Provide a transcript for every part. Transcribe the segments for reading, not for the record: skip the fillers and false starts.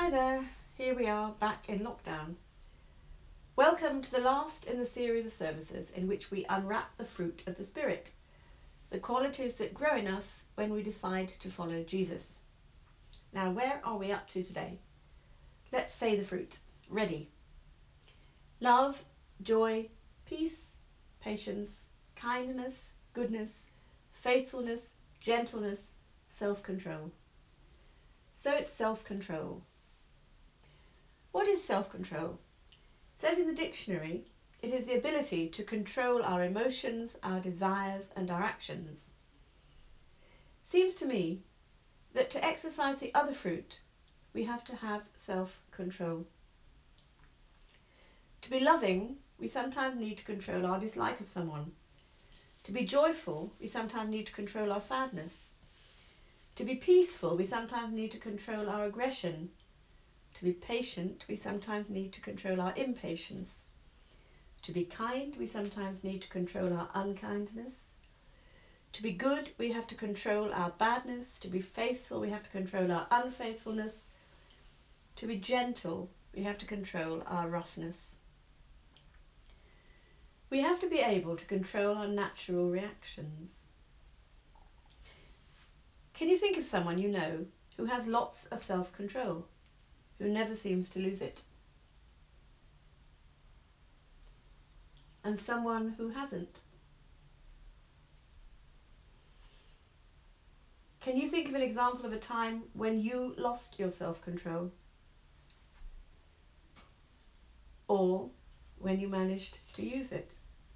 Hi there, here we are back in lockdown. Welcome to the last in the series of services in which we unwrap the fruit of the Spirit, the qualities that grow in us when we decide to follow Jesus. Now, where are we up to today? Let's say the fruit. Ready. Love, joy, peace, patience, kindness, goodness, faithfulness, gentleness, self-control. So it's self-control. What is self-control? It says in the dictionary, it is the ability to control our emotions, our desires and our actions. Seems to me that to exercise the other fruit, we have to have self-control. To be loving, we sometimes need to control our dislike of someone. To be joyful, we sometimes need to control our sadness. To be peaceful, we sometimes need to control our aggression. To be patient, we sometimes need to control our impatience. To be kind, we sometimes need to control our unkindness. To be good, we have to control our badness. To be faithful, we have to control our unfaithfulness. To be gentle, we have to control our roughness. We have to be able to control our natural reactions. Can you think of someone you know who has lots of self-control, who never seems to lose it? And someone who hasn't? Can you think of an example of a time when you lost your self-control? Or when you managed to use it?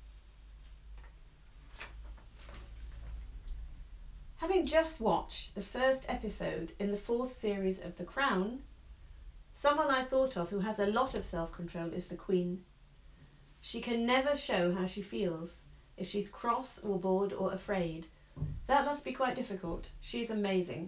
Having just watched the first episode in the 4th series of The Crown, someone I thought of who has a lot of self-control is the Queen. She can never show how she feels, if she's cross or bored or afraid. That must be quite difficult. She's amazing.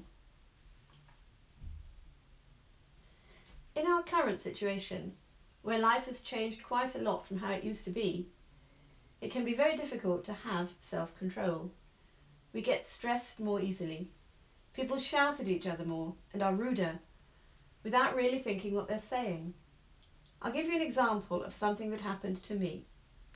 In our current situation, where life has changed quite a lot from how it used to be, it can be very difficult to have self-control. We get stressed more easily. People shout at each other more and are ruder, without really thinking what they're saying. I'll give you an example of something that happened to me.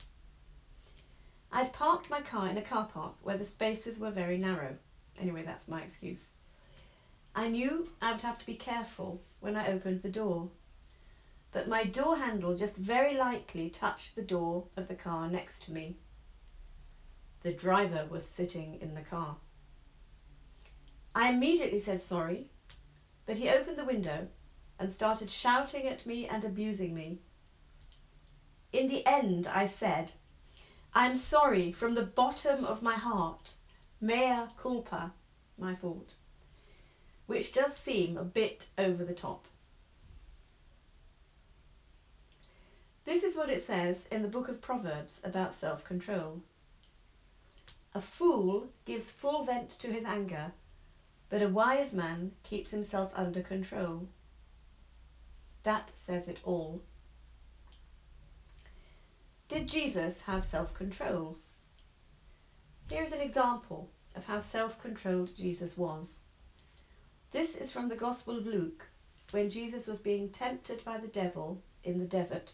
I'd parked my car in a car park where the spaces were very narrow. Anyway, that's my excuse. I knew I would have to be careful when I opened the door, but my door handle just very lightly touched the door of the car next to me. The driver was sitting in the car. I immediately said sorry, but he opened the window and started shouting at me and abusing me. In the end, I said, "I'm sorry from the bottom of my heart, mea culpa, my fault," which does seem a bit over the top. This is what it says in the book of Proverbs about self-control. A fool gives full vent to his anger, but a wise man keeps himself under control. That says it all. Did Jesus have self-control? Here is an example of how self-controlled Jesus was. This is from the Gospel of Luke, when Jesus was being tempted by the devil in the desert.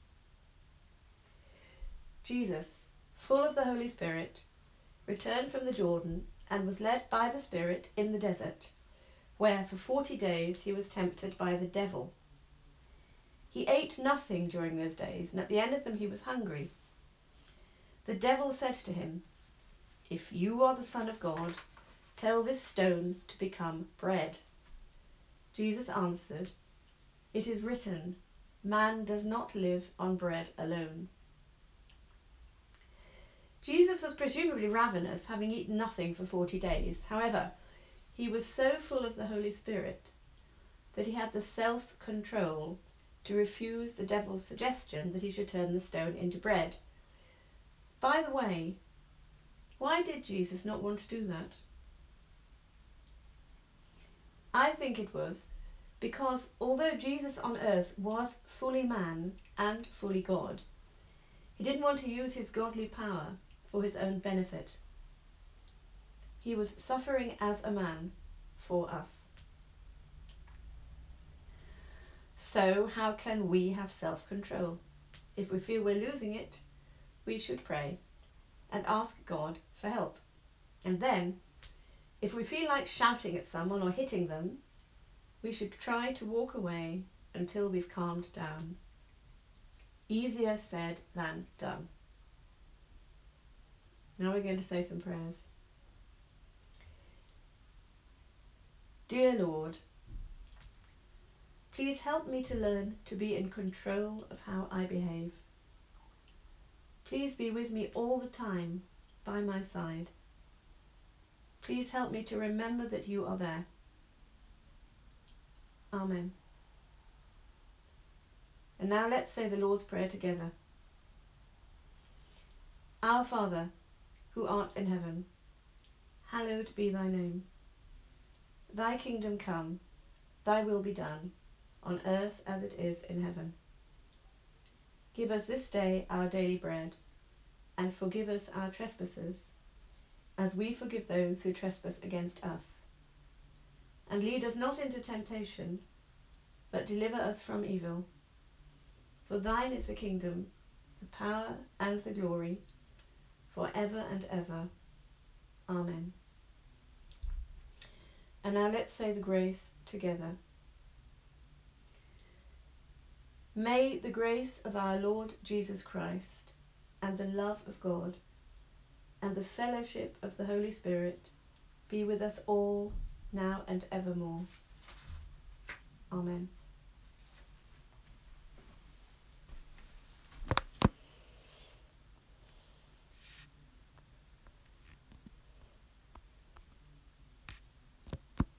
Jesus, full of the Holy Spirit, returned from the Jordan and was led by the Spirit in the desert, where for 40 days he was tempted by the devil. He ate nothing during those days, and at the end of them he was hungry. The devil said to him, "If you are the Son of God, tell this stone to become bread." Jesus answered, "It is written, man does not live on bread alone." Jesus was presumably ravenous, having eaten nothing for 40 days. However, he was so full of the Holy Spirit that he had the self-control to refuse the devil's suggestion that he should turn the stone into bread. By the way, why did Jesus not want to do that? I think it was because although Jesus on earth was fully man and fully God, he didn't want to use his godly power for his own benefit. He was suffering as a man for us. So how can we have self-control? If we feel we're losing it, we should pray and ask God for help. And then, if we feel like shouting at someone or hitting them, we should try to walk away until we've calmed down. Easier said than done. Now we're going to say some prayers. Dear Lord, please help me to learn to be in control of how I behave. Please be with me all the time, by my side. Please help me to remember that you are there. Amen. And now let's say the Lord's Prayer together. Our Father, who art in heaven, hallowed be thy name. Thy kingdom come, thy will be done, on earth as it is in heaven. Give us this day our daily bread, and forgive us our trespasses, as we forgive those who trespass against us. And lead us not into temptation, but deliver us from evil. For thine is the kingdom, the power, and the glory, for ever and ever. Amen. And now let's say the grace together. May the grace of our Lord Jesus Christ, and the love of God, and the fellowship of the Holy Spirit be with us all, now and evermore. Amen.